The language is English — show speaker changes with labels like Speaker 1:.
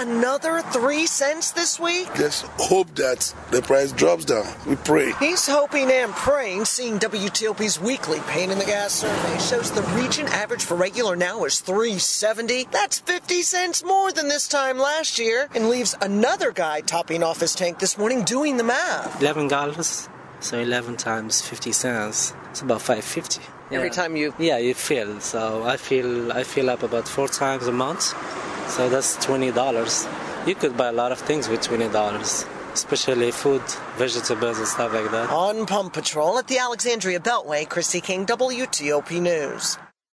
Speaker 1: another 3 cents this week?
Speaker 2: Let's hope that the price drops down. We pray.
Speaker 1: He's hoping and praying, seeing WTOP's weekly pain in the gas survey shows the region average for regular now is $3.70. That's 50 cents more than this time last year, and leaves another guy topping off his tank this morning doing the math.
Speaker 3: 11 gallons, so 11 times 50 cents. It's about $5.50.
Speaker 1: Every time you...
Speaker 3: Yeah, you fill. So I fill up about 4 times a month. So that's $20. You could buy a lot of things with $20, especially food, vegetables, and stuff like that.
Speaker 1: On Pump Patrol at the Alexandria Beltway, Christy King, WTOP News.